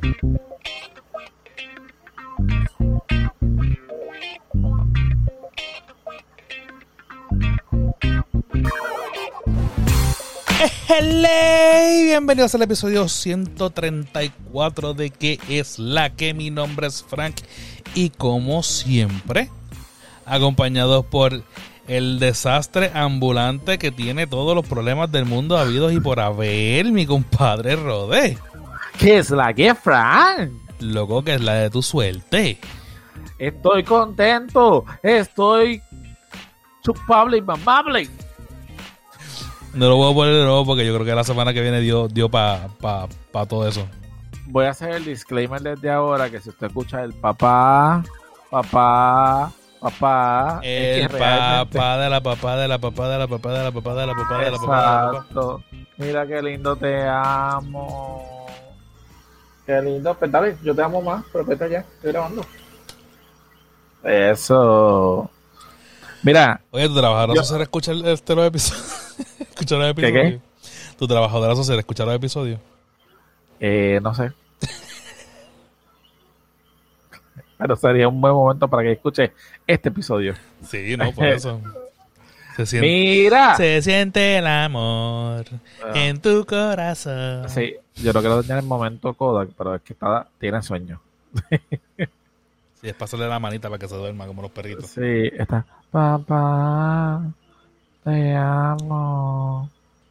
Hello, bienvenidos al episodio 134 de ¿Qué es la que? Mi nombre es Frank y como siempre, acompañados por el desastre ambulante que tiene todos los problemas del mundo habidos y por haber, mi compadre Rode. ¿Qué es la que, Frank? Loco, que es la de tu suerte. Estoy contento, estoy chupable y mamable. No lo voy a poner de nuevo porque yo creo que la semana que viene dio para todo eso. Voy a hacer el disclaimer desde ahora que si usted escucha el papá, el papá de la papá de la papá de la papá de la papá de la papá de la papá. Exacto. Mira qué lindo, te amo. Qué lindo, pues dale, yo te amo más, pero vete allá, estoy grabando. Eso. Mira. Oye, tu trabajadora social escucha los episodios. Escuchar los episodios. ¿Qué? Tu trabajadora social escuchar los episodios. No sé. Pero sería un buen momento para que escuche este episodio. Sí, no, por eso. Mira. Se siente el amor en tu corazón. Sí, yo no quiero dañar el momento Kodak, pero es que tiene sueño. Sí, es pasarle la manita para que se duerma como los perritos. Sí, está. Papá, te amo.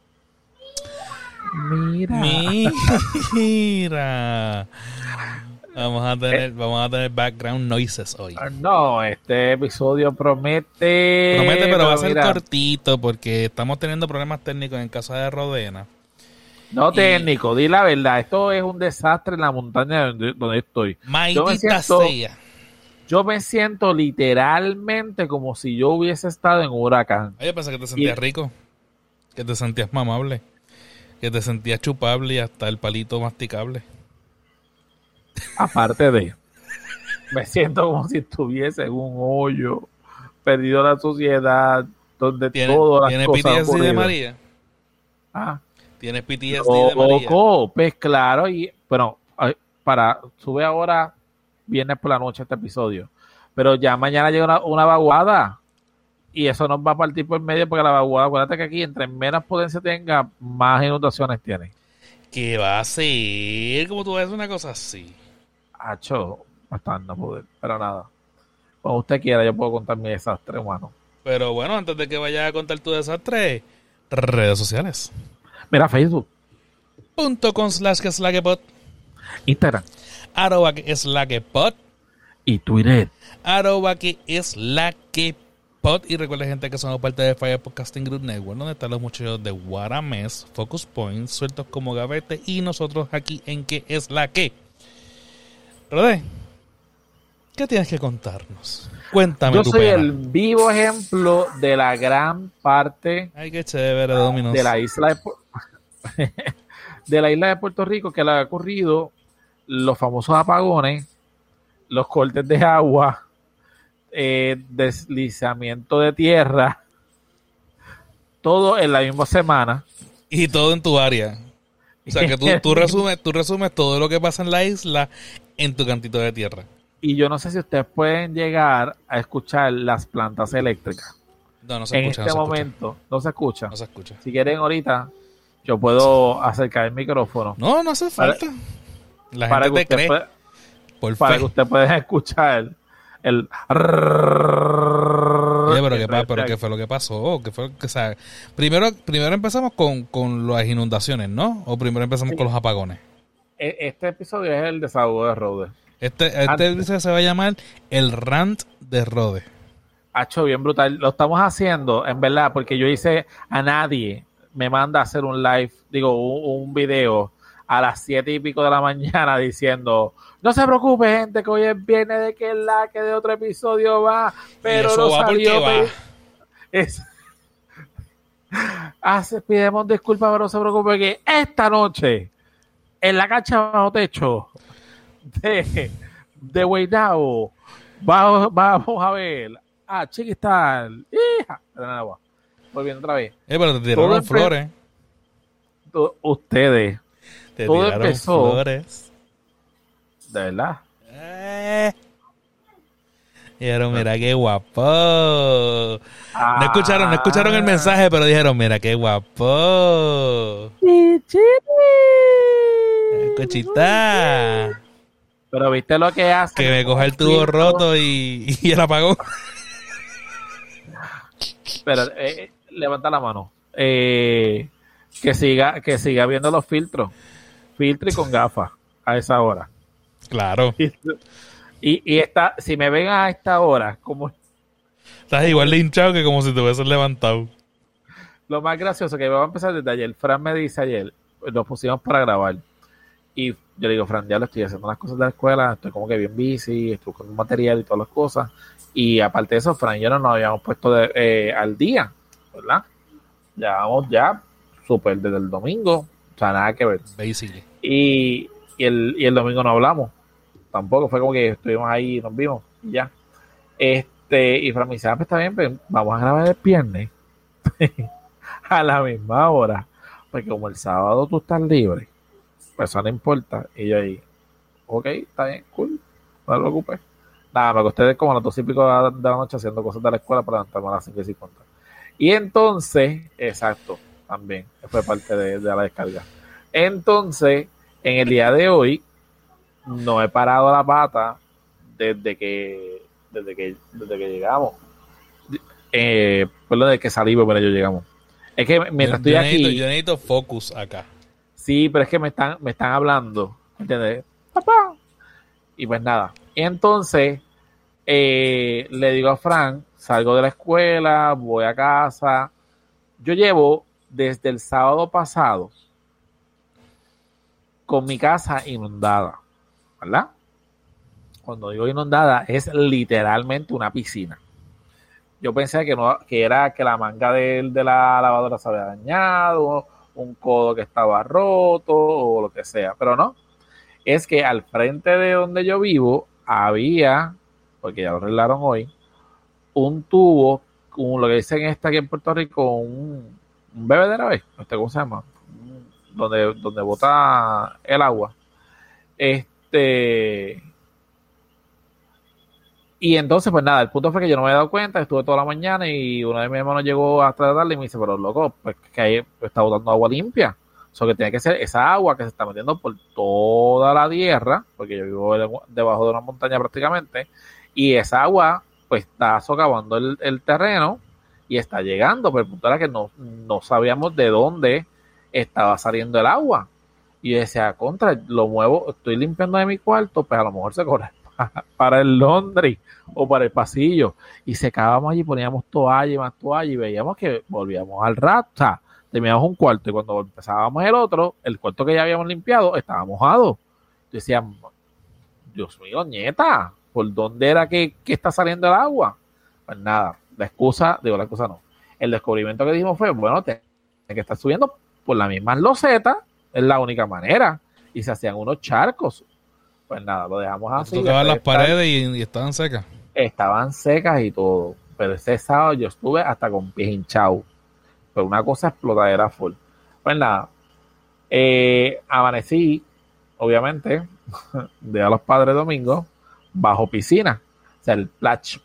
Mira. Vamos a tener background noises hoy. No, este episodio promete, pero va a ser cortito porque estamos teniendo problemas técnicos en casa de Rodena. No técnico, di la verdad, esto es un desastre en la montaña donde estoy. Yo me siento literalmente como si yo hubiese estado en un huracán. Oye, pensé que te sentías rico, que te sentías mamable, que te sentías chupable y hasta el palito masticable. Aparte de, me siento como si estuviese en un hoyo, perdido la sociedad, donde todas las cosas ¿Tienes PTSD de María? ¿Tienes PTSD de María? Loco, pues claro, bueno, sube ahora viernes por la noche este episodio, pero ya mañana llega una vaguada y eso nos va a partir por medio porque la vaguada, acuérdate que aquí entre menos potencia tenga, más inundaciones tiene. ¿Qué va a ser? ¿Cómo tú ves una cosa así? Hacho, bastante no poder, pero nada. Cuando usted quiera, yo puedo contar mi desastre, humano. Pero bueno, antes de que vayas a contar tu desastre, redes sociales. Mira, Facebook. .com/que-es-la-que-pod. Instagram. @que-es-la-que-pod. Y Twitter. @que-es-la-que-pod. Y recuerden, gente, que somos parte de Fire Podcasting Group Network, donde están los muchachos de Guaramés, Focus Point, sueltos como gavete, y nosotros aquí en ¿Qué es la que? Rodé, ¿qué tienes que contarnos? Cuéntame. Yo soy el vivo ejemplo de la gran parte. Ay, qué chévere, Dominos. De la isla de Puerto Rico, que le ha ocurrido los famosos apagones, los cortes de agua, deslizamiento de tierra, todo en la misma semana. Y todo en tu área. O sea, que tú resumes todo lo que pasa en la isla en tu cantito de tierra. Y yo no sé si ustedes pueden llegar a escuchar las plantas eléctricas. No se escucha. En este momento no se escucha. No se escucha. Si quieren ahorita, yo puedo acercar el micrófono. No hace falta. La gente te cree. Para que usted pueda escuchar el... Oye, pero ¿qué fue lo que pasó? O sea, primero empezamos con las inundaciones, ¿no? ¿O primero empezamos con los apagones? Este episodio es el desahogo de Rode. Este episodio se va a llamar el rant de Rode. Hacho, bien brutal. Lo estamos haciendo, en verdad, porque yo hice a nadie me manda a hacer un live, un video a las 7:00 de la mañana diciendo, no se preocupe, gente, que hoy es viernes de que de otro episodio va, pero eso no va salió. Va. Pidemos disculpas, pero no se preocupe que esta noche, en la cancha bajo techo de Guaynabo, vamos a ver a Chiquistal, hija de agua. Volviendo otra vez. Pero te tiraron flores. Ustedes. Te todo tiraron empezó flores. De verdad. Dijeron, mira qué guapo. No Ah. escucharon el mensaje, pero dijeron, mira qué guapo. Cochita. Pero viste lo que hace. Que me coja el tubo roto y el apagón. Pero levanta la mano. Que siga viendo los filtros. Filtro y con gafas a esa hora. Claro. Y si me ven a esta hora, como Estás igual de hinchado que como si te hubieses levantado. lo más gracioso que vamos a empezar desde ayer. Fran me dice ayer, nos pusimos para grabar. Y yo le digo, Fran, ya lo estoy haciendo las cosas de la escuela, estoy como que bien busy, estoy con material y todas las cosas. Y aparte de eso, Fran y yo no nos habíamos puesto al día, ¿verdad? Ya vamos ya súper desde el domingo, o sea, nada que ver. Basically. Y el domingo no hablamos, tampoco, fue como que estuvimos ahí y nos vimos y ya. Y Fran me dice, pues está bien, pues vamos a grabar el viernes a la misma hora, porque como el sábado tú estás libre, pues eso no importa. Y yo ahí, ok, está bien, cool, no te preocupes. Nada, me acosté como a las 2:00 de la noche haciendo cosas de la escuela para levantarme a las 5:50. Y entonces, exacto, también fue parte de la descarga. Entonces, en el día de hoy, no he parado la pata desde que llegamos. Pues lo de que salimos, pero yo llegamos. Es que mientras estoy aquí. Yo necesito focus acá. Sí, pero es que me están hablando, ¿entiendes? Papá. Y pues nada. Y entonces le digo a Frank, salgo de la escuela, voy a casa. Yo llevo desde el sábado pasado con mi casa inundada, ¿verdad? Cuando digo inundada es literalmente una piscina. Yo pensé que era que la manga de la lavadora se había dañado, un codo que estaba roto o lo que sea, pero no. Es que al frente de donde yo vivo había, porque ya lo arreglaron hoy, un tubo, como lo que dicen aquí en Puerto Rico, un bebedero, ¿cómo se llama? Donde bota el agua. Y entonces, pues nada, el punto fue que yo no me había dado cuenta, estuve toda la mañana y uno de mis hermanos llegó a tratarle y me dice, pero loco, pues que ahí está botando agua limpia. O sea, que tiene que ser esa agua que se está metiendo por toda la tierra, porque yo vivo debajo de una montaña prácticamente, y esa agua pues está socavando el terreno y está llegando, pero el punto era que no sabíamos de dónde estaba saliendo el agua. Y yo decía, contra, lo muevo, estoy limpiando de mi cuarto, pues a lo mejor se corre para el laundry o para el pasillo. Y secábamos allí, poníamos toalla y más toalla y veíamos que volvíamos al rato. O sea, terminamos un cuarto y cuando empezábamos el otro, el cuarto que ya habíamos limpiado estaba mojado. Yo decía, Dios mío, nieta, ¿por dónde era que está saliendo el agua? Pues nada, la excusa no. El descubrimiento que dijimos fue, bueno, tiene que estar subiendo por las mismas losetas, es la única manera. Y se hacían unos charcos. Pues nada, lo dejamos así. Tocaban las paredes y estaban secas. Estaban secas y todo. Pero ese sábado yo estuve hasta con pies hinchados. Pero una cosa explotadera full. Pues nada, amanecí, obviamente, Día de los Padres domingo, bajo piscina. O sea, el splash.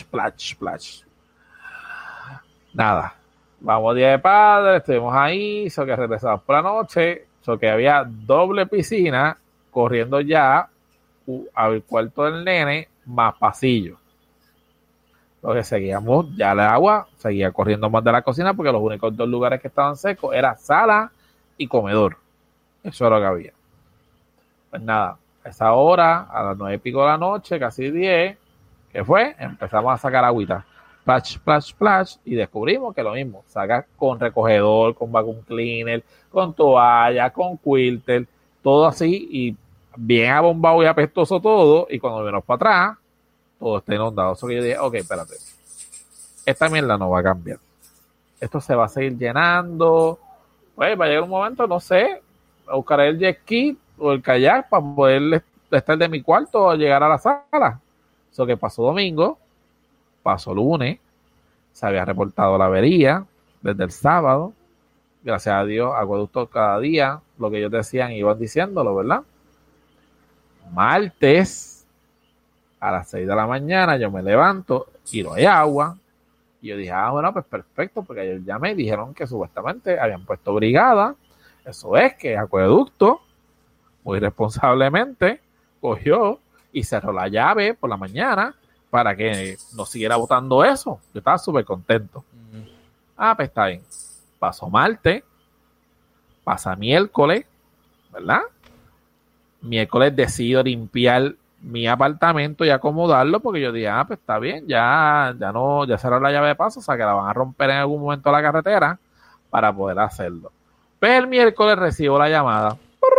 Nada. Vamos Día de Padres, estuvimos ahí, so que regresamos por la noche, so que había doble piscina, corriendo ya al cuarto del nene, más pasillo. Lo que seguíamos, ya el agua seguía corriendo más de la cocina, porque los únicos 2 lugares que estaban secos era sala y comedor. Eso era lo que había. Pues nada, a esa hora, a las 9:00 de la noche, casi 10, ¿qué fue? Empezamos a sacar agüita. Splash, y descubrimos que lo mismo, saca con recogedor, con vacuum cleaner, con toalla, con quilter, todo así, y bien abombado y apestoso todo, y cuando venimos para atrás, todo está inundado. Eso que yo dije, ok, espérate, esta mierda no va a cambiar. Esto se va a seguir llenando, pues va a llegar un momento, no sé, buscaré el jet ski o el kayak para poder estar de mi cuarto o llegar a la sala. Eso que pasó domingo, pasó lunes, se había reportado la avería desde el sábado. Gracias a Dios, acueductos cada día, lo que ellos decían iban diciéndolo, ¿verdad? Martes, a las 6 de la mañana, yo me levanto y no hay agua. Y yo dije, bueno, pues perfecto, porque ayer llamé y dijeron que supuestamente habían puesto brigada. Eso es que Acueducto, muy responsablemente, cogió y cerró la llave por la mañana para que no siguiera botando eso. Yo estaba súper contento. Pues está bien. Pasó martes, pasa miércoles, ¿verdad? Miércoles decido limpiar mi apartamento y acomodarlo porque yo dije, pues está bien, ya cerró la llave de paso, o sea que la van a romper en algún momento a la carretera para poder hacerlo. Pero el miércoles recibo la llamada.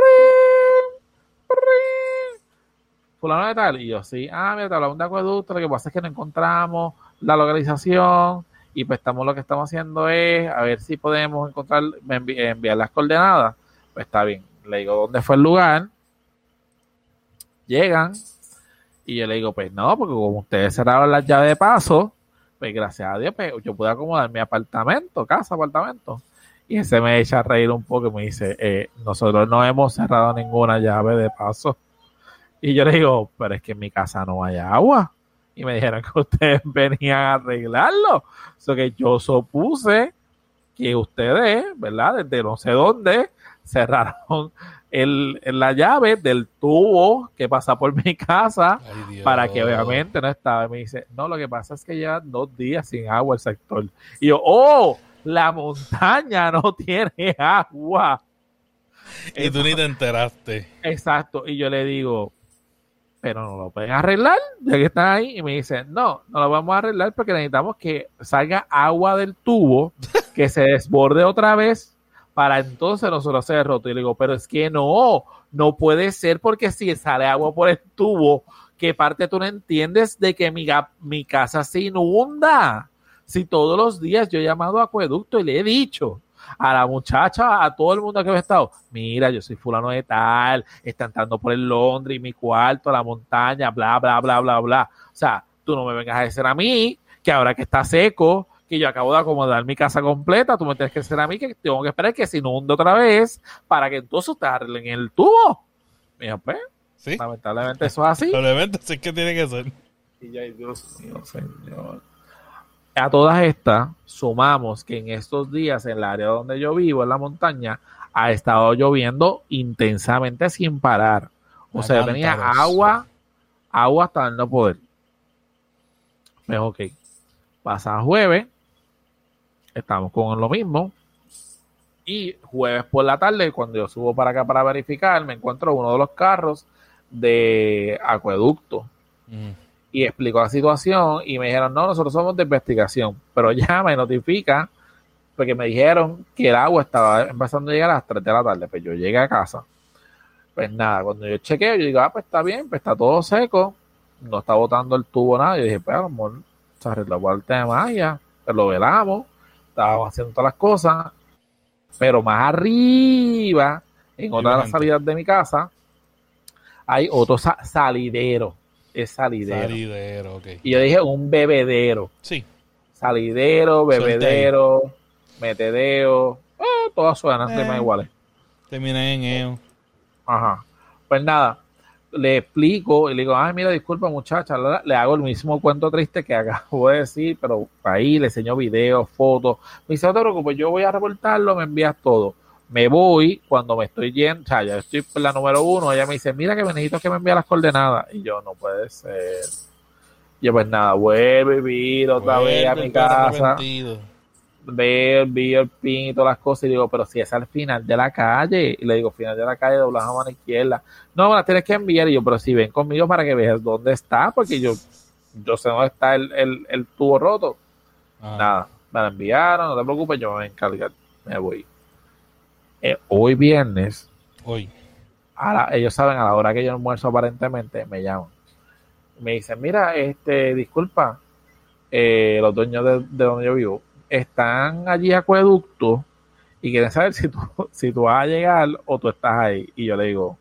Fulano de tal, y yo sí, mira, te hablamos de Acueducto, lo que pasa es que no encontramos la localización y pues lo que estamos haciendo es a ver si podemos enviar las coordenadas. Pues está bien, le digo dónde fue el lugar, llegan y yo le digo, pues no, porque como ustedes cerraron las llaves de paso, pues gracias a Dios, pues yo pude acomodar mi apartamento. Y ese me echa a reír un poco y me dice, nosotros no hemos cerrado ninguna llave de paso. Y yo le digo, pero es que en mi casa no hay agua. Y me dijeron que ustedes venían a arreglarlo. So que yo supuse que ustedes, ¿verdad? Desde no sé dónde, cerraron la llave del tubo que pasa por mi casa para que obviamente no estaba. Y me dice, no, lo que pasa es que lleva 2 días sin agua el sector. Y yo, la montaña no tiene agua. Y tú ni te enteraste. Exacto. Y yo le digo, pero no lo pueden arreglar, ya que están ahí. Y me dice, no lo vamos a arreglar porque necesitamos que salga agua del tubo, que se desborde otra vez, para entonces nosotros hacer el roto. Y le digo, pero es que no puede ser, porque si sale agua por el tubo, ¿qué parte tú no entiendes de que mi casa se inunda? Si todos los días yo he llamado a Acueducto y le he dicho a la muchacha, a todo el mundo que ha estado, mira, yo soy fulano de tal, está entrando por el Londres y mi cuarto, a la montaña, bla, bla, bla, bla, bla. O sea, tú no me vengas a decir a mí que ahora que está seco, que yo acabo de acomodar mi casa completa, tú me tienes que decir a mí que tengo que esperar que se inunde otra vez para que entonces ustedes arreglen el tubo. Mira, pues, ¿sí? Lamentablemente eso es así. Lamentablemente sí que tiene que ser. Y ya, Dios mío, Señor. A todas estas, sumamos que en estos días, en el área donde yo vivo, en la montaña, ha estado lloviendo intensamente sin parar. O sea, tenía agua hasta el no poder. Pues ok. Pasa jueves, estamos con lo mismo. Y jueves por la tarde, cuando yo subo para acá para verificar, me encuentro uno de los carros de Acueducto. Y explicó la situación y me dijeron, no, nosotros somos de investigación, pero ya me notifica porque me dijeron que el agua estaba empezando a llegar a las 3 de la tarde. Pues yo llegué a casa, pues nada, cuando yo chequeo, yo digo, pues está bien, pues está todo seco, no está botando el tubo nada. Yo dije, pues a lo mejor se arregló por el tema de magia, pues lo velamos, estábamos haciendo todas las cosas, pero más arriba, en otra de las salidas de mi casa, hay otro salidero. Es salidero. Okay. Y yo dije un bebedero. Sí. Salidero, bebedero, metedeo, todas suenan temas iguales. Terminan en EO. Ajá. Pues nada, le explico y le digo, mira, disculpa muchacha, le hago el mismo cuento triste que acabo de decir, pero ahí le enseño videos, fotos. Me dice, no te preocupes, yo voy a reportarlo, me envías todo. Me voy, cuando me estoy yendo, o sea, ya estoy por la número 1, ella me dice, mira que me necesito que me envíe las coordenadas. Y yo, no puede ser. Yo, pues nada, vuelvo y viro otra vez a mi casa. Veo el pin y todas las cosas y digo, pero si es al final de la calle. Y le digo, final de la calle, doblas a mano izquierda. No, me la tienes que enviar. Y yo, pero si ven conmigo para que veas dónde está, porque yo sé dónde está el tubo roto. Nada, me la enviaron, no te preocupes, yo me voy a encargar, me voy. Hoy viernes, ellos saben, a la hora que yo almuerzo aparentemente, me llaman. Me dicen, mira, disculpa, los dueños de donde yo vivo están allí Acueducto y quieren saber si tú vas a llegar o tú estás ahí. Y yo le digo,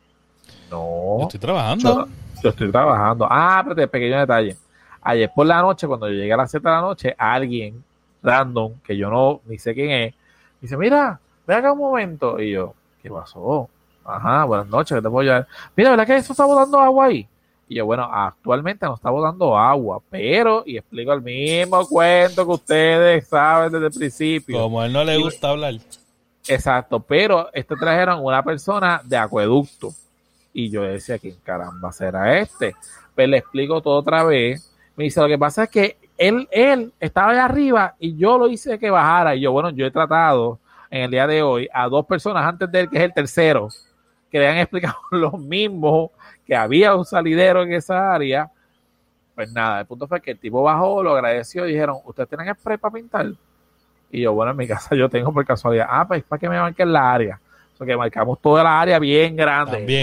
no. Yo estoy trabajando. Yo estoy trabajando. Pero pequeño detalle. Ayer por la noche, cuando yo llegué a las 7 de la noche, alguien random, que yo no ni sé quién es, dice, mira, ven acá un momento. Y yo, ¿qué pasó? Ajá, buenas noches, ¿qué te puedo ayudar? Mira, ¿verdad que eso está botando agua ahí? Y yo, bueno, actualmente no está botando agua, pero, y explico el mismo cuento que ustedes saben desde el principio. Como a él no le gusta hablar. Exacto, pero trajeron una persona de acueducto. Y yo decía, ¿quién caramba será este? Pues le explico todo otra vez. Me dice, lo que pasa es que él estaba allá arriba y yo lo hice que bajara. Y yo, bueno, yo he tratado en el día de hoy a 2 personas antes de él, que es el tercero, que le han explicado lo mismo, que había un salidero en esa área. Pues nada, el punto fue que el tipo bajó, lo agradeció y dijeron, ¿ustedes tienen spray para pintar? Y yo, bueno, en mi casa yo tengo por casualidad. Pues para que me marquen la área. Porque marcamos toda la área bien grande. También.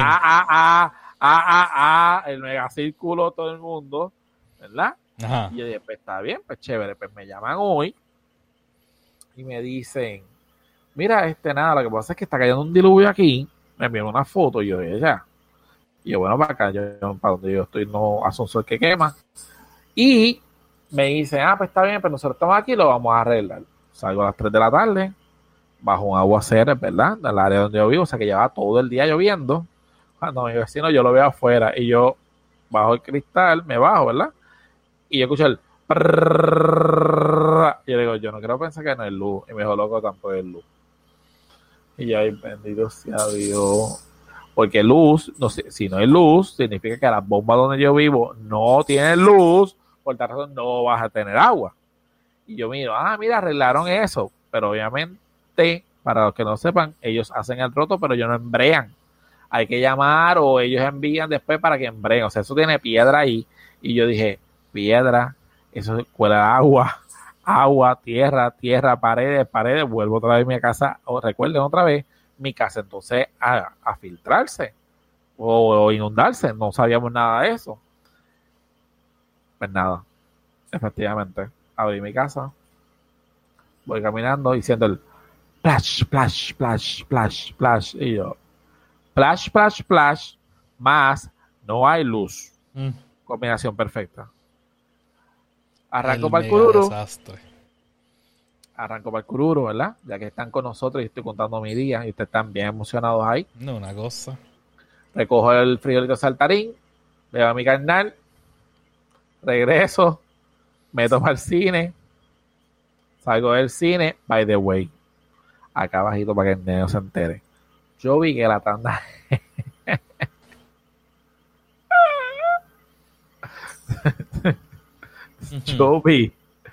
El megacírculo, todo el mundo, ¿verdad? Ajá. Y yo dije, pues está bien, pues chévere. Pues me llaman hoy y me dicen, mira, nada, lo que pasa es que está cayendo un diluvio aquí. Me enviaron una foto y yo dije, ya. Y yo, bueno, para acá, para donde yo estoy, no hace un sol que quema. Y me dicen, pues está bien, pero nosotros estamos aquí y lo vamos a arreglar. Salgo a las 3 de la tarde, bajo un aguacero, ¿verdad? Del área donde yo vivo, o sea que lleva todo el día lloviendo. Cuando mi vecino yo lo veo afuera y yo bajo el cristal, me bajo, ¿verdad? Y yo escucho el prrrr, y yo digo, yo no quiero pensar que no es luz. Y me dijo, loco, tampoco es luz. Y yo, ay, bendito sea Dios. Porque luz, no sé, si no hay luz, significa que las bombas donde yo vivo no tienen luz, por tal razón no vas a tener agua. Y yo miro, mira, arreglaron eso. Pero obviamente, para los que no sepan, ellos hacen el roto, pero ellos no embrean. Hay que llamar o ellos envían después para que embreen. O sea, eso tiene piedra ahí. Y yo dije, piedra, eso cuela agua, tierra, paredes. Vuelvo otra vez a mi casa, o recuerden otra vez, mi casa entonces a filtrarse o inundarse. No sabíamos nada de eso. Pues nada, efectivamente, abrí mi casa, voy caminando diciendo el splash, splash, splash, splash, splash, y yo, splash, splash, splash, más no hay luz. Combinación perfecta. Arranco para el cururu. Desastre. Arranco para el cururu, ¿verdad? Ya que están con nosotros y estoy contando mi día y ustedes están bien emocionados ahí. No, una cosa. Recojo el frijolito saltarín, veo a mi carnal, regreso, me tomo al cine, salgo del cine, by the way, acá bajito para que el nene se entere. Yo vi que la tanda yo vi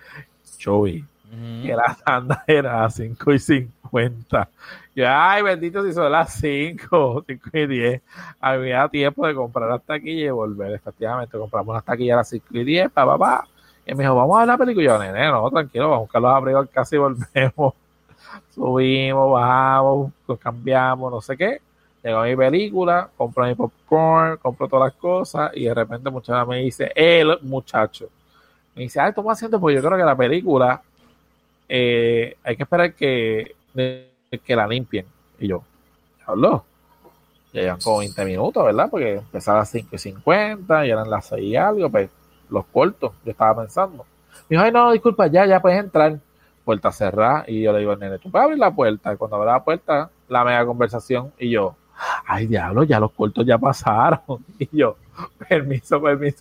que la tanda era a 5:50. Yo, ay, bendito, si son las 5:10. Había tiempo de comprar las taquillas y volver. Efectivamente, compramos las taquillas a las 5:10, papá. Y me dijo, vamos a ver la película. Y yo, nene, no, tranquilo, vamos a buscar los abrigos casi y volvemos. Subimos, bajamos, nos cambiamos, no sé qué. Llegó mi película, compro mi popcorn, compro todas las cosas y de repente muchacha me dice, el muchacho, me dice, ¿cómo haciendo? Pues yo creo que la película hay que esperar que la limpien. Y yo, habló. Ya llevan como 20 minutos, ¿verdad? Porque empezaba a las 5:50 y eran las 6 y algo, pues los cortos, yo estaba pensando. Me dijo, ay, no, disculpa, ya puedes entrar. Puerta cerrada. Y yo le digo, nene, ¿tú puedes abrir la puerta? Y cuando abre la puerta, la mega conversación. Y yo, ay, diablo, ya los cortos ya pasaron. Y yo, permiso.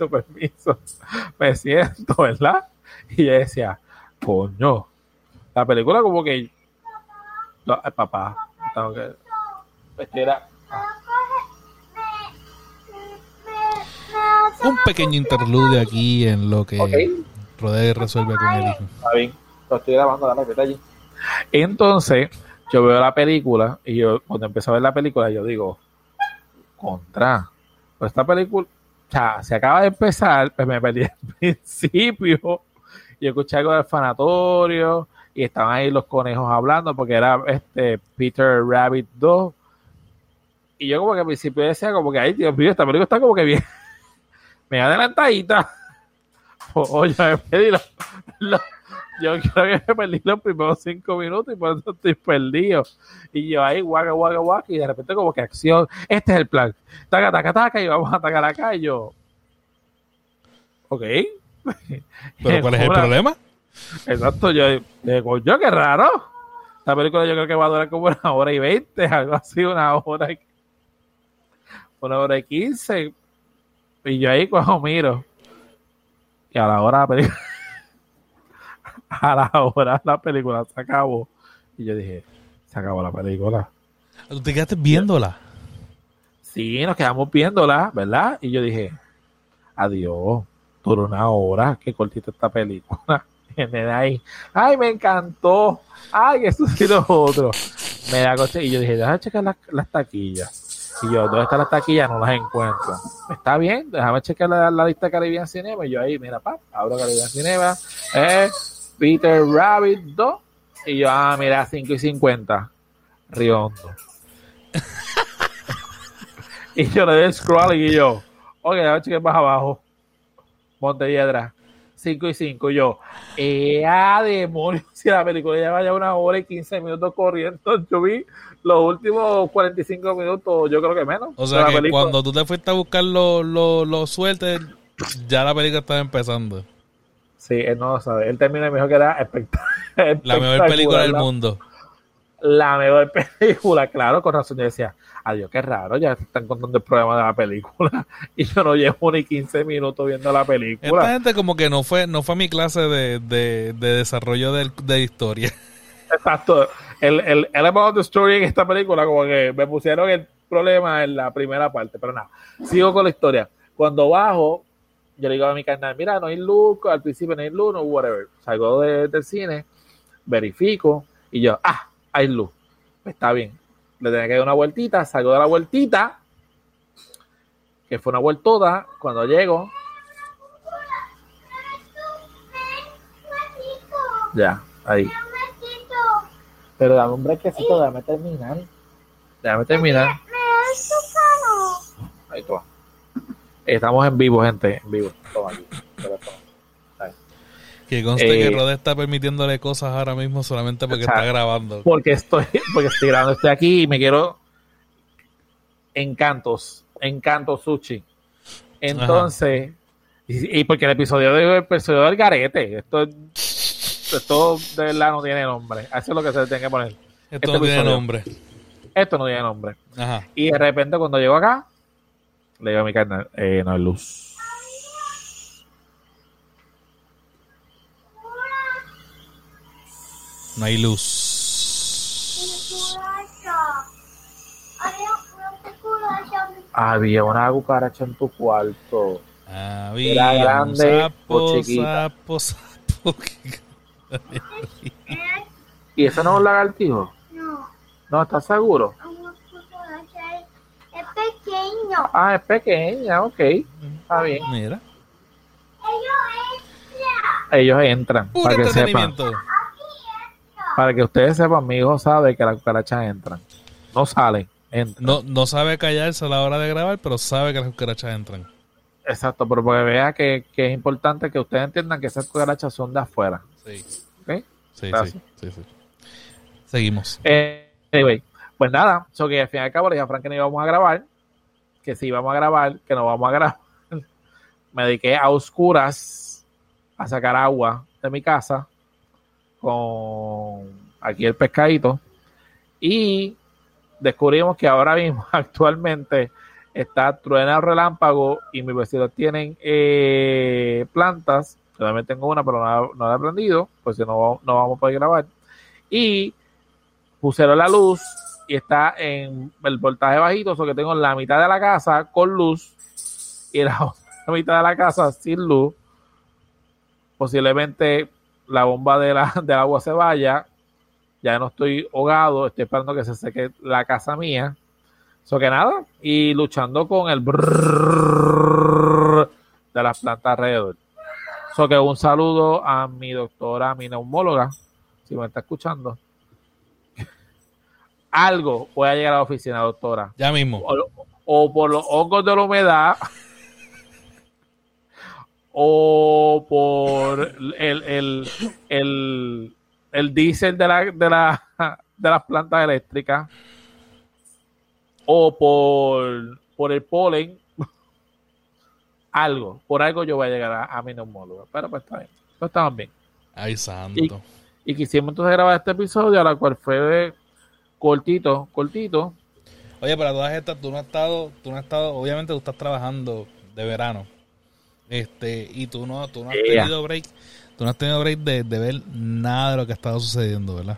Me siento, ¿verdad? Y ella decía, coño, la película como que... No, papá, tengo que... Era... Un pequeño interludio aquí en lo que Rodé resuelve con el hijo. Está bien, lo estoy grabando, dale, vete allí. Entonces, yo veo la película y yo, cuando empecé a ver la película, yo digo, pues esta película, o sea, se acaba de empezar, pues me perdí al principio. Yo escuché algo del fanatorio y estaban ahí los conejos hablando porque era Peter Rabbit 2. Y yo como que al principio decía como que, ay, Dios mío, esta película está como que bien, me adelantadita. Oye, me perdí yo creo que me perdí los primeros 5 minutos y por eso estoy perdido. Y yo ahí, guaca, y de repente como que acción, este es el plan, taca, y vamos a atacar acá. Y yo, ok. ¿Pero cuál es el problema? Exacto, yo, qué raro. Esta película yo creo que va a durar como 1:20, algo así, 1 hora. 1 hora y 15. Y yo ahí cuando miro. Y a la hora la película. A la hora la película se acabó. Y yo dije, se acabó la película. ¿Tú te quedaste viéndola? Sí, nos quedamos viéndola, ¿verdad? Y yo dije, adiós, duró 1 hora, qué cortita esta película. Y el nene ahí, ay, me encantó, ay, eso sí lo otro. Me da coche y yo dije, déjame checar las taquillas. Y yo, ¿dónde están las taquillas? No las encuentro. Está bien, déjame checar la lista de Caribbean Cinema. Y yo ahí, mira, abro Caribbean Cinema, Peter Rabbit 2. Y yo, mira, 5:50, Río Hondo. Y yo le doy scrolling y yo, ok, déjame checar más abajo. Montelledra, 5:05. Y yo, demonios! Si la película lleva ya 1 hora y 15 minutos corriendo, yo vi los últimos 45 minutos, yo creo que menos. O sea que cuando tú te fuiste a buscar los sueltes, ya la película estaba empezando. Sí, él no lo sabe. Él terminó y me dijo que era espectacular. La mejor película del mundo. La mejor película, claro, con razón. Yo decía, adiós, qué raro, ya están contando el problema de la película y yo no llevo ni 15 minutos viendo la película. Esta gente como que no fue mi clase de desarrollo de historia. Exacto. El element of the story en esta película, como que me pusieron el problema en la primera parte, pero nada, sigo con la historia. Cuando bajo, yo le digo a mi carnal, mira, no hay luz, al principio no hay luz, no, whatever. Salgo del cine, verifico y yo, hay luz. Está bien. Le tenía que dar una vueltita, salgo de la vueltita, que fue una vueltota. Cuando llego, ya, ahí. Pero dame un brequecito, déjame terminar. Ahí toma. Estamos en vivo, gente, en vivo. Toma aquí. Que conste que Rode está permitiéndole cosas ahora mismo solamente porque está grabando. Porque estoy grabando, estoy aquí y me quiero encantos sushi. Entonces, y porque el episodio del garete, esto de verdad no tiene nombre. Eso es lo que se tiene que poner. Esto no tiene nombre. Esto no tiene nombre. Ajá. Y de repente cuando llego acá, le digo a mi carnal, no hay luz. No hay luz. Había una cucaracha en tu cuarto. Había era grande sapo, o chiquita. Sapo. ¿Y eso no es un lagartijo? No. ¿No estás seguro? Es pequeño. Es pequeña, ok. Está bien. Mira. Ellos entran. Puro Para que sepan. entretenimiento. Para que ustedes sepan, mi hijo sabe que las cucarachas entran. No salen, entran. No sabe callarse a la hora de grabar, pero sabe que las cucarachas entran. Exacto, pero porque vea que es importante que ustedes entiendan que esas cucarachas son de afuera. Sí. ¿Ok? Sí. Seguimos. Anyway, pues nada, que al fin y al cabo le dije a Frank que no íbamos a grabar, que si íbamos a grabar, que no vamos a grabar. Me dediqué a oscuras a sacar agua de mi casa con aquí el pescadito y descubrimos que ahora mismo actualmente está truena el relámpago y mis vecinos tienen plantas. Yo también tengo una, pero no la he prendido, pues si no vamos a poder grabar. Y pusieron la luz y está en el voltaje bajito, que tengo la mitad de la casa con luz y la otra mitad de la casa sin luz. Posiblemente la bomba del agua se vaya. Ya no estoy ahogado, estoy esperando que se seque la casa mía. Que nada, y luchando con el brrrr de las plantas alrededor. Que un saludo a mi doctora, mi neumóloga, si me está escuchando. Algo voy a llegar a la oficina, doctora. Ya mismo. O por los hongos de la humedad, o por el diésel de las plantas eléctricas, o por el polen. Por algo yo voy a llegar a mi neumóloga, pero pues está bien, no estamos bien. Ay, santo. Y quisimos entonces grabar este episodio, a la cual fue cortito. Oye, para todas estas, tú no has estado, obviamente tú estás trabajando de verano, y tú no has tenido break, de ver nada de lo que ha estado sucediendo, ¿verdad?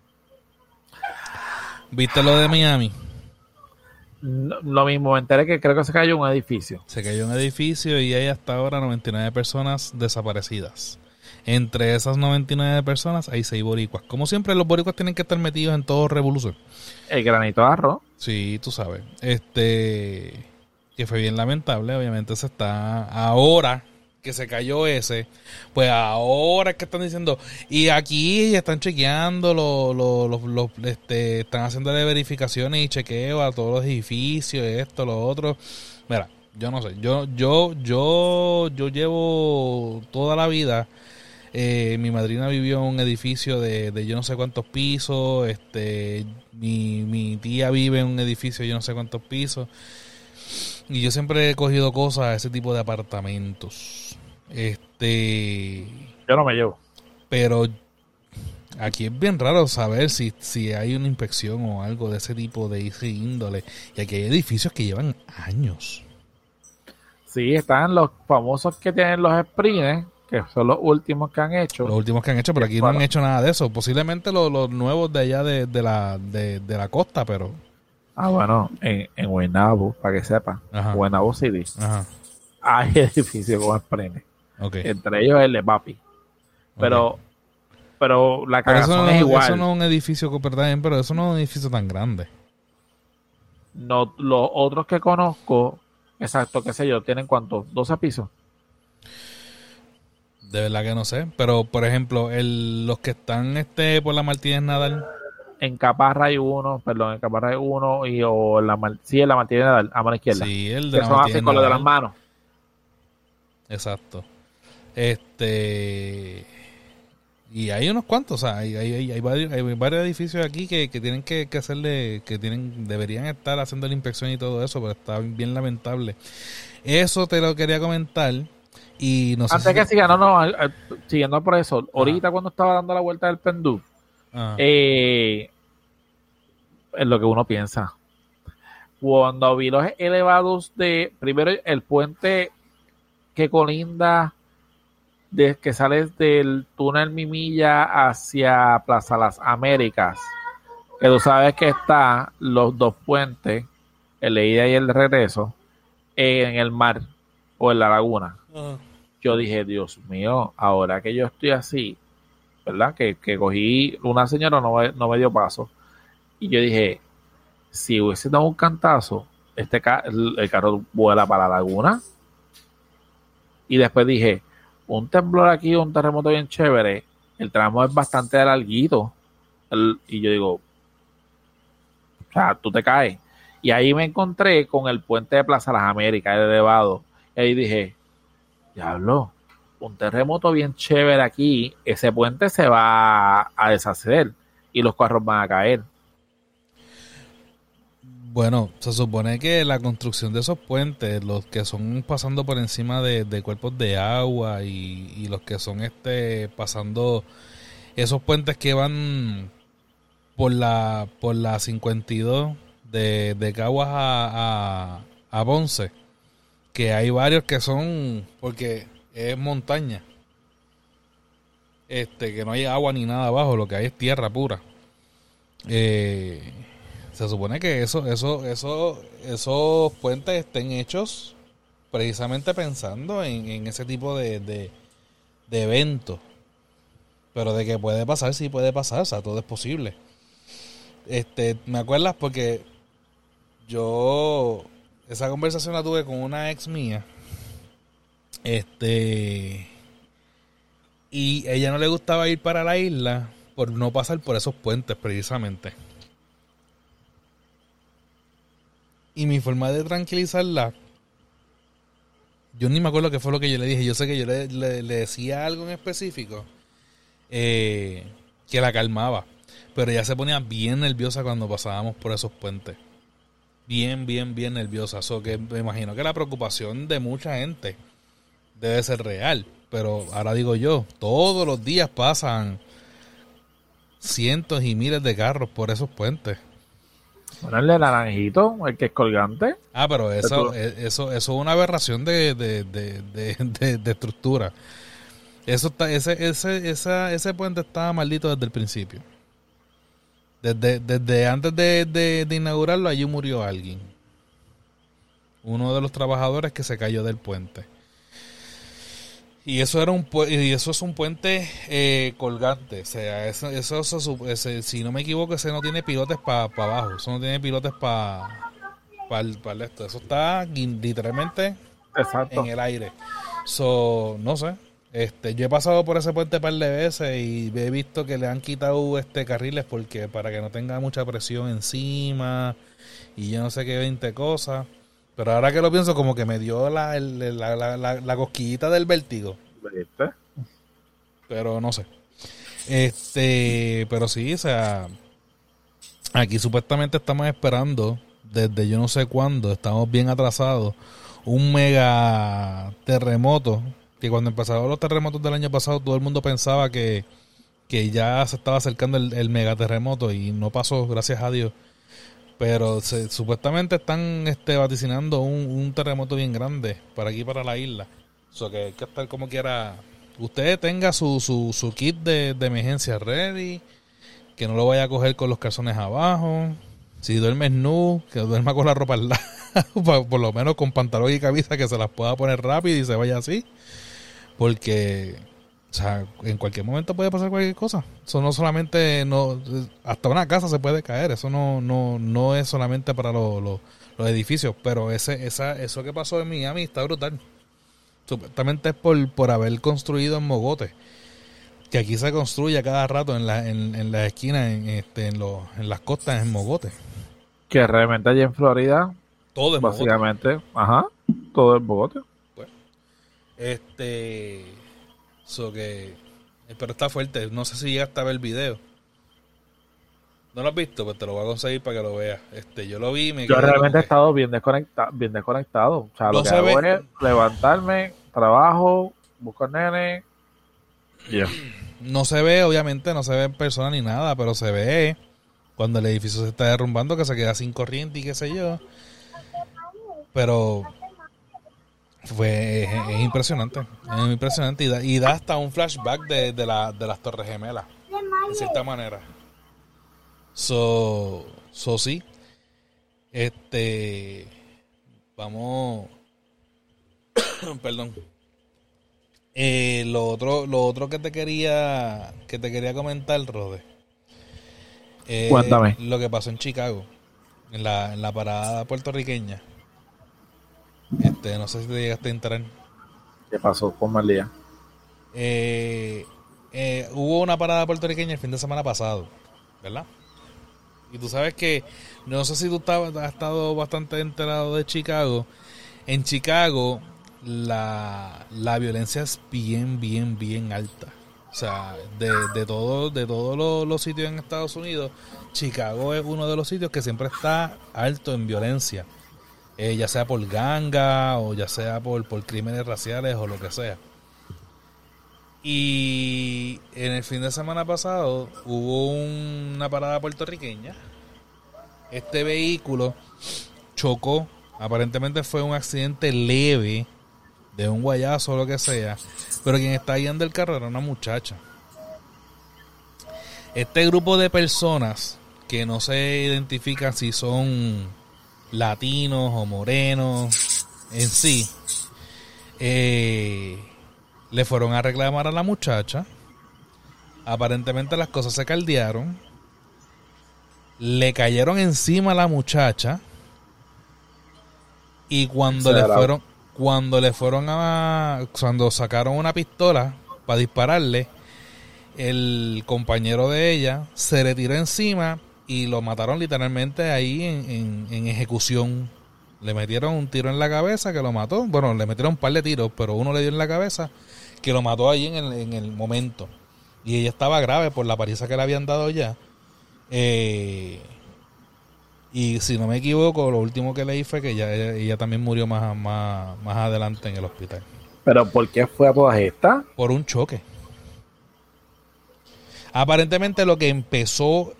¿Viste lo de Miami? No, lo mismo, me enteré que creo que se cayó un edificio. Se cayó un edificio y hay hasta ahora 99 personas desaparecidas. Entre esas 99 personas hay 6 boricuas. Como siempre, los boricuas tienen que estar metidos en todo revolución. El granito de arroz. Sí, tú sabes. Que fue bien lamentable. Obviamente se está... Ahora que se cayó ese, pues ahora es que están diciendo... Y aquí están chequeando, están haciéndole verificaciones y chequeo a todos los edificios, esto, lo otro. Mira, yo no sé. Yo llevo toda la vida... mi madrina vivió en un edificio de yo no sé cuántos pisos. Mi tía vive en un edificio de yo no sé cuántos pisos. Y yo siempre he cogido cosas a ese tipo de apartamentos. Yo no me llevo. Pero aquí es bien raro saber si hay una inspección o algo de ese tipo de ese índole. Y aquí hay edificios que llevan años. Sí, están los famosos que tienen los sprints, que son los últimos que han hecho. Los últimos que han hecho, pero aquí no han hecho nada de eso. Posiblemente los nuevos de allá de la costa, pero... Ah, bueno, en Guaynabo, para que sepa, Guaynabo City, hay edificios con sprint. Okay. Entre ellos el de Papi. Pero la cagazón es igual. Eso no es un edificio, pero eso no es un edificio tan grande. No, los otros que conozco, exacto, qué sé yo, tienen ¿cuántos? 12 pisos. De verdad que no sé, pero por ejemplo, los que están por la Martínez Nadal. En Caparra hay uno, en la Martínez Nadal, a mano izquierda. Sí, el de la Martínez Nadal. Con lo de las manos. Exacto. Y hay unos cuantos, o sea, hay varios edificios aquí que tienen que hacerle, deberían estar haciendo la inspección y todo eso, pero está bien lamentable. Eso te lo quería comentar. Y no sé antes que siga, siguiendo por eso, ahorita cuando estaba dando la vuelta del Pendú, es lo que uno piensa. Cuando vi los elevados primero el puente que colinda que sales del túnel Mimilla hacia Plaza Las Américas, que tú sabes que está los dos puentes, el de ida y el de regreso, en el mar o en la laguna. Yo dije, Dios mío, ahora que yo estoy así, ¿verdad? Que cogí una señora, no me dio paso. Y yo dije, si hubiese dado un cantazo, el carro vuela para la laguna. Y después dije, un temblor aquí, un terremoto bien chévere, el tramo es bastante larguito. Y yo digo, o sea, tú te caes. Y ahí me encontré con el puente de Plaza Las Américas, el elevado. Y ahí dije, diablo, un terremoto bien chévere aquí, ese puente se va a deshacer y los carros van a caer. Bueno, se supone que la construcción de esos puentes, los que son pasando por encima de cuerpos de agua y los que son pasando esos puentes que van por la 52 de Caguas a Ponce, que hay varios que son, porque es montaña, que no hay agua ni nada abajo, lo que hay es tierra pura. Se supone que esos puentes estén hechos precisamente pensando en ese tipo de eventos. Pero de que puede pasar, sí puede pasar, o sea, todo es posible. ¿Me acuerdas? Porque esa conversación la tuve con una ex mía. Y ella no le gustaba ir para la isla por no pasar por esos puentes precisamente. Y mi forma de tranquilizarla, yo ni me acuerdo qué fue lo que yo le dije. Yo sé que yo le decía algo en específico que la calmaba. Pero ella se ponía bien nerviosa cuando pasábamos por esos puentes. Bien nerviosa. So que me imagino que la preocupación de mucha gente debe ser real. Pero ahora digo yo, todos los días pasan cientos y miles de carros por esos puentes. Bueno, el de naranjito, el que es colgante. Ah, pero eso es una aberración de estructura. Eso está, ese puente estaba maldito desde el principio. Desde antes de inaugurarlo, allí murió alguien. Uno de los trabajadores que se cayó del puente. Y eso es un puente colgante. O sea, si no me equivoco, ese no tiene pilotes para abajo. Eso no tiene pilotes para esto. Eso está literalmente Exacto. en el aire. No sé. Yo he pasado por ese puente un par de veces y he visto que le han quitado carriles porque para que no tenga mucha presión encima y yo no sé qué 20 cosas. Pero ahora que lo pienso, como que me dio la cosquillita del vértigo. ¿Viste? Pero no sé. Pero sí, o sea, aquí supuestamente estamos esperando, desde yo no sé cuándo, estamos bien atrasados, un mega terremoto, que cuando empezaron los terremotos del año pasado, todo el mundo pensaba que ya se estaba acercando el mega terremoto y no pasó, gracias a Dios. Pero supuestamente están vaticinando un terremoto bien grande para aquí, para la isla. Que hay que estar como quiera. Usted tenga su kit de emergencia ready, que no lo vaya a coger con los calzones abajo. Si duerme nu, que duerma con la ropa al lado, por lo menos con pantalón y camisa, que se las pueda poner rápido y se vaya así. Porque, o sea, en cualquier momento puede pasar cualquier cosa. Eso no solamente, hasta una casa se puede caer. Eso no es solamente para los edificios. Pero eso que pasó en Miami está brutal. Supuestamente es por haber construido en mogotes. Que aquí se construye a cada rato en las esquinas, en las costas, en mogotes. Que realmente allí en Florida, Todo es mogote. básicamente, todo es mogote. Pues, pero está fuerte. No sé si llegaste a ver el video. ¿No lo has visto? Pues te lo voy a conseguir para que lo veas. Yo lo vi. Yo realmente he estado bien desconectado. O sea, lo que hago es levantarme, trabajo, busco al nene. Yeah. No se ve, obviamente, no se ve en persona ni nada, pero se ve cuando el edificio se está derrumbando, que se queda sin corriente y qué sé yo. Pero es impresionante. Es impresionante y da hasta un flashback de las Torres Gemelas, de cierta manera. Sí. Vamos. Perdón. Lo otro que te quería comentar, Rode. Cuéntame. Lo que pasó en Chicago, en la parada puertorriqueña. No sé si te llegaste a enterar. ¿Qué pasó con Malía? Hubo una parada puertorriqueña el fin de semana pasado, ¿verdad? Y tú sabes que, no sé si tú has estado bastante enterado de Chicago. En Chicago la violencia es bien alta. O sea, de todos los sitios en Estados Unidos, Chicago es uno de los sitios que siempre está alto en violencia. Ya sea por ganga o ya sea por crímenes raciales o lo que sea. Y en el fin de semana pasado hubo una parada puertorriqueña. Este vehículo chocó, aparentemente fue un accidente leve, de un guayazo o lo que sea, pero quien está guiando el carro era una muchacha. Este grupo de personas que no se identifican si son latinos o morenos en sí, le fueron a reclamar a la muchacha. Aparentemente las cosas se caldearon, le cayeron encima a la muchacha y cuando sacaron una pistola para dispararle, el compañero de ella se le tiró encima y lo mataron literalmente ahí en ejecución. Le metieron un tiro en la cabeza que lo mató. Bueno, le metieron un par de tiros, pero uno le dio en la cabeza que lo mató ahí en el momento. Y ella estaba grave por la paliza que le habían dado ya. Y si no me equivoco, lo último que leí fue que ella también murió más adelante en el hospital. ¿Pero por qué fue a todas estas? Por un choque. Aparentemente lo que empezó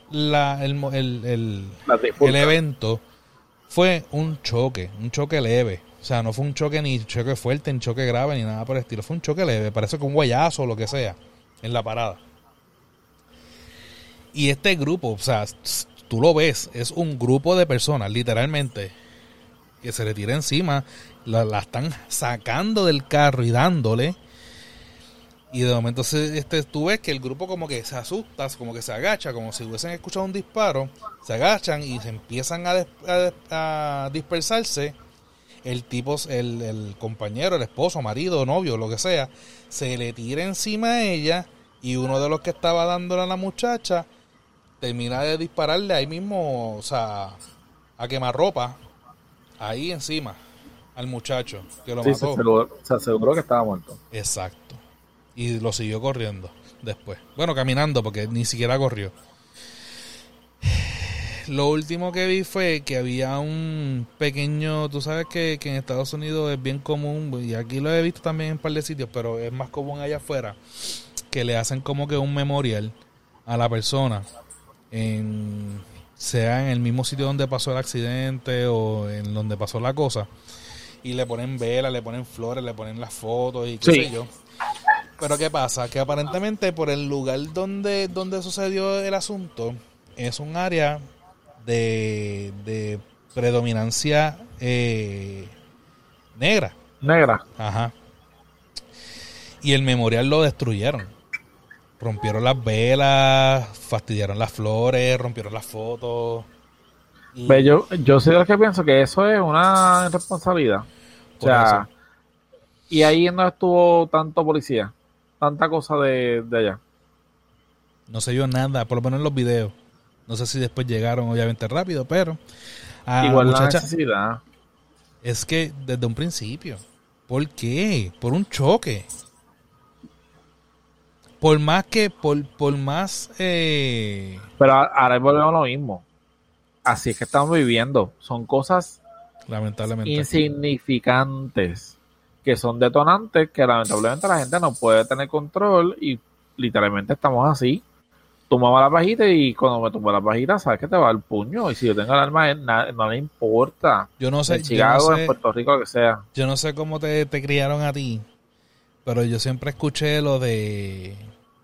el evento fue un choque leve. O sea, no fue un choque ni choque fuerte, ni choque grave, ni nada por el estilo. Fue un choque leve, parece que un guayazo o lo que sea, en la parada. Y este grupo, o sea, tú lo ves, es un grupo de personas, literalmente, que se le tira encima, la están sacando del carro y dándole. Y de momento tú ves que el grupo como que se asusta, como que se agacha, como si hubiesen escuchado un disparo, se agachan y se empiezan a dispersarse. El tipo, el compañero, el esposo, marido, novio, lo que sea, se le tira encima a ella y uno de los que estaba dándole a la muchacha termina de dispararle ahí mismo, o sea, a quemarropa, ahí encima, al muchacho que lo mató. Se aseguró que estaba muerto. Exacto. Y lo siguió corriendo después. Bueno, caminando porque ni siquiera corrió. Lo último que vi fue que había un pequeño, tú sabes que en Estados Unidos es bien común, y aquí lo he visto también en un par de sitios, pero es más común allá afuera, que le hacen como que un memorial a la persona, sea en el mismo sitio donde pasó el accidente o en donde pasó la cosa, y le ponen velas, le ponen flores, le ponen las fotos y qué sé yo. Pero ¿qué pasa? Que aparentemente por el lugar donde sucedió el asunto es un área de predominancia negra. Ajá. Y el memorial lo destruyeron. Rompieron las velas, fastidiaron las flores, rompieron las fotos. Y... yo soy el que pienso que eso es una irresponsabilidad. O sea, y ahí no estuvo tanto policía, tanta cosa de allá. No se vio nada, por lo menos en los videos. No sé si después llegaron obviamente rápido, pero igual muchacha, la necesidad es que desde un principio. ¿Por qué? Por un choque. Por más pero ahora volvemos a lo mismo. Así es que estamos viviendo. Son cosas lamentablemente insignificantes que son detonantes que lamentablemente la gente no puede tener control y literalmente estamos así. Tumaba la pajita y cuando me tumba la pajita sabes que te va el puño y si yo tengo el arma no le importa. Yo no sé, en Chicago, en Puerto Rico, lo que sea. Yo no sé cómo te criaron a ti, pero yo siempre escuché lo de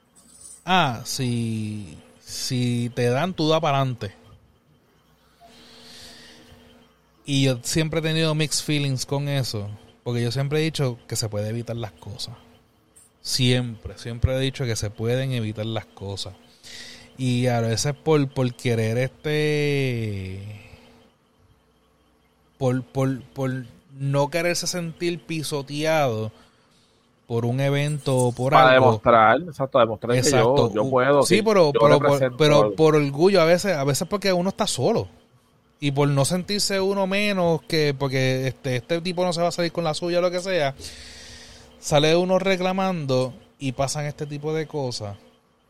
si te dan tú da para adelante. Y yo siempre he tenido mixed feelings con eso, porque yo siempre he dicho que se puede evitar las cosas. Siempre he dicho que se pueden evitar las cosas. Y a veces por querer por no quererse sentir pisoteado por un evento o por para algo. Demostrar que yo puedo. Sí, pero por orgullo a veces porque uno está solo. Y por no sentirse uno menos que porque este tipo no se va a salir con la suya o lo que sea, sale uno reclamando y pasan este tipo de cosas.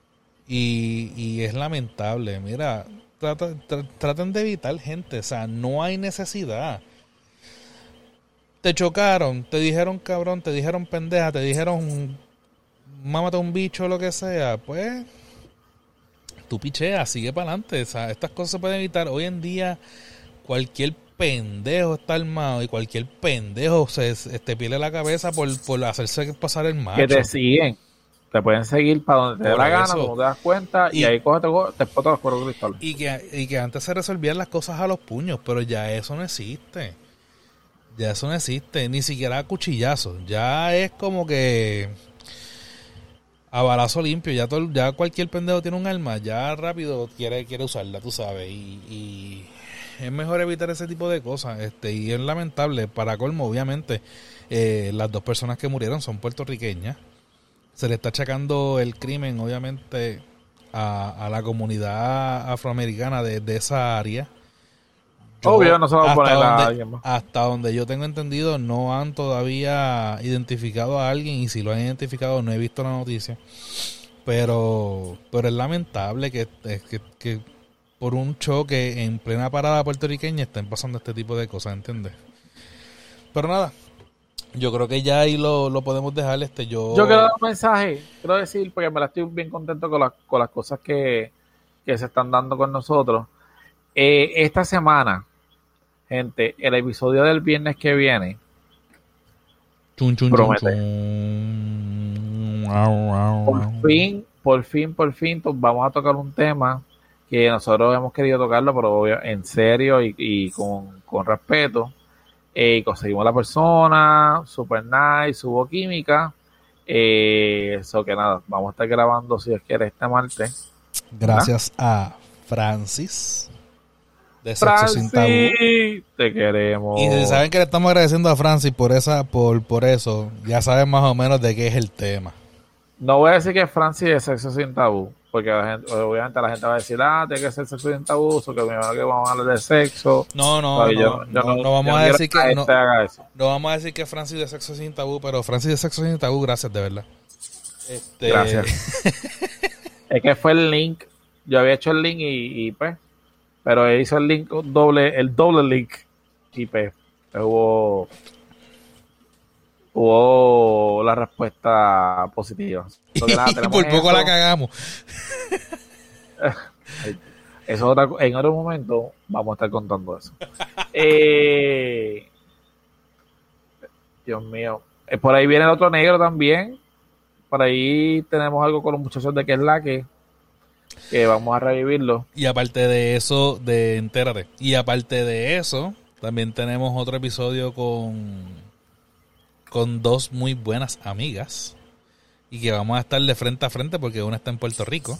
Y es lamentable. Mira, traten de evitar gente. O sea, no hay necesidad. Te chocaron, te dijeron cabrón, te dijeron pendeja, te dijeron mámate un bicho o lo que sea. Pues tú picheas, sigue para adelante. O sea, estas cosas se pueden evitar. Hoy en día cualquier pendejo está armado y cualquier pendejo te pierde la cabeza por hacerse pasar el macho. Que te siguen. Te pueden seguir para donde te dé la gana, como te das cuenta, y ahí te explota los cueros cristales. Y que antes se resolvían las cosas a los puños, pero ya eso no existe. Ya eso no existe, ni siquiera a cuchillazos. Ya es como que a balazo limpio. Ya cualquier pendejo tiene un arma, ya rápido quiere usarla, tú sabes. Y es mejor evitar ese tipo de cosas. Y es lamentable, para colmo, obviamente, las dos personas que murieron son puertorriqueñas. Se le está achacando el crimen, obviamente, a la comunidad afroamericana de esa área. Obvio, no se va a poner a alguien más. Hasta donde yo tengo entendido, no han todavía identificado a alguien, y si lo han identificado, no he visto la noticia. Pero es lamentable que por un choque en plena parada puertorriqueña estén pasando este tipo de cosas, ¿entiendes? Pero nada, Yo creo que ya ahí lo podemos dejar. Yo quiero dar un mensaje, quiero decir, porque me la estoy bien contento con las cosas que se están dando con nosotros. Esta semana, gente, el episodio del viernes que viene promete. Por fin, vamos a tocar un tema que nosotros hemos querido tocarlo, pero en serio y con respeto. Conseguimos la persona, super nice, hubo química. Eso que nada, vamos a estar grabando, si Dios quiere, este martes. Gracias a Francis de Sexo Sin Tabú. Te queremos. Y si saben que le estamos agradeciendo a Francis por eso, ya saben más o menos de qué es el tema. No voy a decir que es Francis de Sexo Sin Tabú, porque obviamente la gente va a decir, tiene que ser Sexo Sin Tabú, que vamos a hablar de sexo. No vamos a decir que no vamos a decir que Francis de Sexo Sin Tabú, pero Francis de Sexo Sin Tabú, gracias de verdad. Gracias. Es que fue el link, yo había hecho el link y pues, pero él hizo el link el doble link y pues hubo la respuesta positiva. Y por poco la cagamos. Eso en otro momento vamos a estar contando eso. Dios mío. Por ahí viene el otro negro también. Por ahí tenemos algo con los muchachos de que es la que vamos a revivirlo. Y aparte de eso, entérate. Y aparte de eso, también tenemos otro episodio con dos muy buenas amigas y que vamos a estar de frente a frente porque una está en Puerto Rico.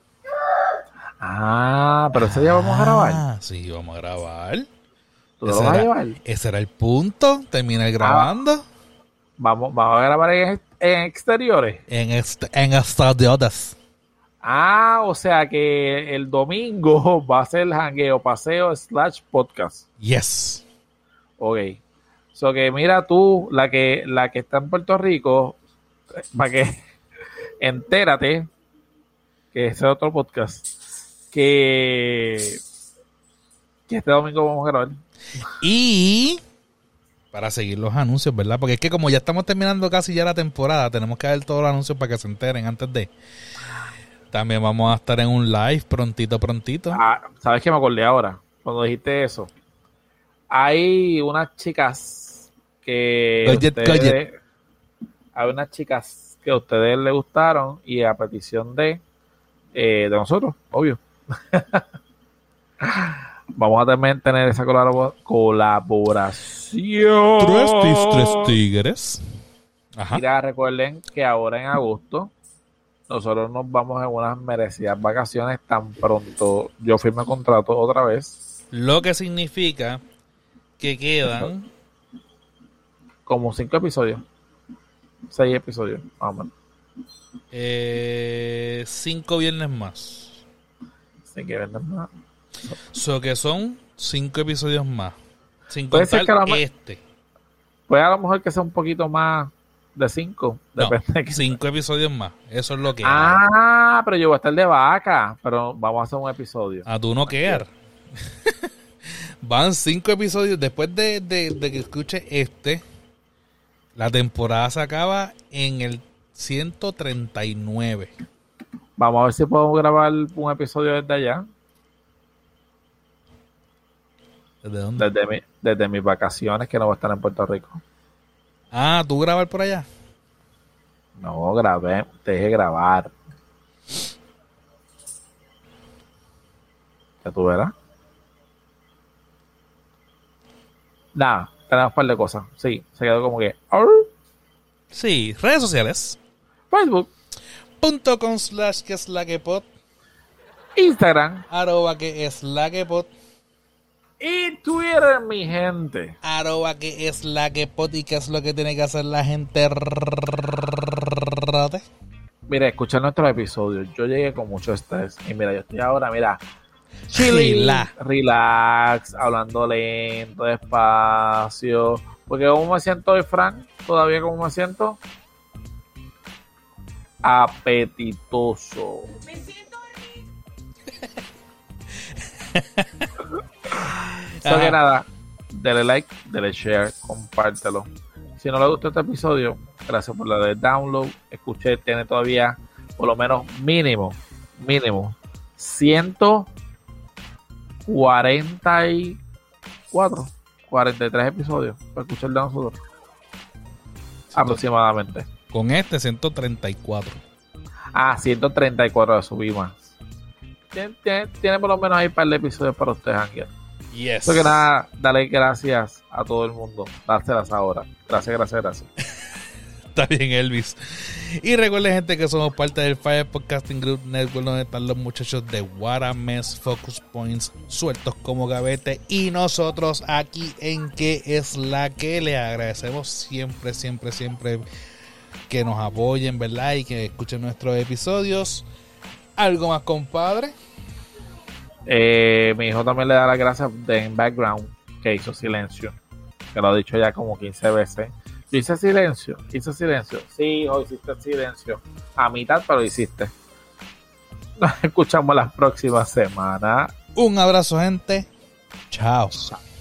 Pero ese día vamos a grabar. Sí, vamos a grabar. ¿Tú lo vas a llevar? Ese era el punto, terminar grabando. Vamos a grabar en exteriores. En exteriores. O sea que el domingo va a ser el jangueo, paseo / podcast. Yes. Ok. So que mira tú, la que está en Puerto Rico, para que entérate, que ese es otro podcast, que este domingo vamos a grabar. Y para seguir los anuncios, ¿verdad? Porque es que como ya estamos terminando casi ya la temporada, tenemos que ver todos los anuncios para que se enteren antes de. También vamos a estar en un live prontito. ¿Sabes qué me acordé ahora? Cuando dijiste eso. Hay unas chicas que hay unas chicas que a ustedes les gustaron y a petición de nosotros, obvio. Vamos a también tener esa colaboración. Tres tigres. Ajá. Mira, recuerden que ahora en agosto nosotros nos vamos en unas merecidas vacaciones tan pronto yo firme contrato otra vez. Lo que significa que quedan como 5 episodios. 6 episodios, más o menos. 5 viernes más. 5 viernes más. Que son 5 episodios más. Sin puede contar ser que puede a lo mejor que sea un poquito más de 5. Depende. 5 episodios más. Eso es lo que pero yo voy a estar de vaca. Pero vamos a hacer un episodio. Tú no quieres. Van 5 episodios. Después de que escuche la temporada se acaba en el 139. Vamos a ver si podemos grabar un episodio desde allá. ¿Desde dónde? Desde mis vacaciones, que no voy a estar en Puerto Rico. ¿Tú grabar por allá? No, te dejé grabar. ¿Ya tú verás? Nada, tenemos un par de cosas. Sí, se quedó como que... Sí, redes sociales. Facebook.com/queslaquepod. Instagram. @queslaquepod. Y Twitter, mi gente. @queslaquepod. ¿Y qué es lo que tiene que hacer la gente? Mira, escucha nuestros episodios. Yo llegué con mucho estrés. Y mira, yo estoy ahora, chilling, relax, hablando lento, despacio. Porque ¿cómo me siento hoy, Frank? ¿Todavía cómo me siento? Apetitoso. Me siento que nada, dale like, dale share, compártelo. Si no le gustó este episodio, gracias por la del download. Escuché, tiene todavía por lo menos mínimo 43 episodios para escuchar de nosotros. Aproximadamente. Con 134. 134 de subí más. Tiene por lo menos ahí un par de episodios para ustedes, Ángel. Yes. Eso que nada, dale gracias a todo el mundo. Dárselas ahora. Gracias. Está bien, Elvis. Y recuerden, gente, que somos parte del Fire Podcasting Group Network, donde están los muchachos de What a Mess, Focus Points, sueltos como gavete, y nosotros aquí en Que es la que. Les agradecemos siempre que nos apoyen, ¿verdad? Y que escuchen nuestros episodios. ¿Algo más, compadre? Mi hijo también le da las gracias en background, que hizo silencio, que lo ha dicho ya como 15 veces. Yo hice silencio. Sí, hijo, hiciste silencio a mitad, pero hiciste. Nos escuchamos la próxima semana. Un abrazo, gente. Chao.